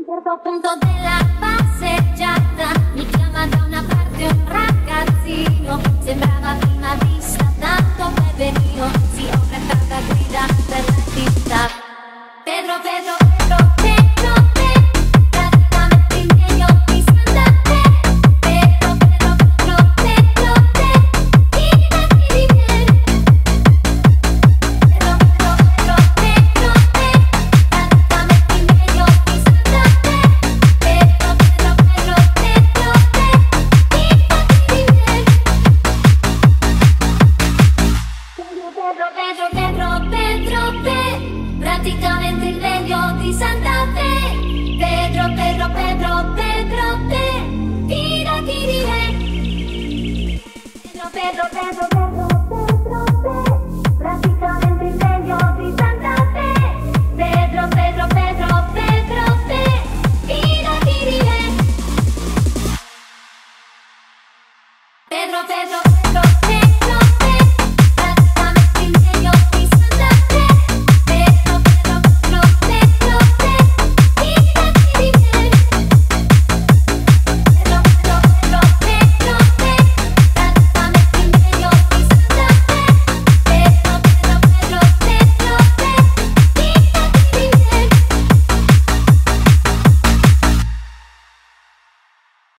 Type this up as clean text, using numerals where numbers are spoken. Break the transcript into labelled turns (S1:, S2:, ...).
S1: certo punto della passeggiata mi chiama da una parte un ragazzino, sembrava a prima vista tanto peperino, si ho cantata grida per la città. Pedro, Pedro, Pedro, Pedro, Pedro, praticamente il meglio di Santa Fe. Pedro, Pedro, Pedro, Pedro, Pedro, chi di me? Pedro, Pedro, Pedro, Pedro, Pedro, praticamente il meglio di Santa Fe. Pedro, Pedro, Pedro, Pedro, Pedro, chi di me? Pedro, Pedro, Pedro, Pedro, Pedro, praticamente il meglio di Santa Fe. Pedro, Pedro, Pedro, Pedro, Pedro, tira, tiri, Pedro, Pedro, Pedro.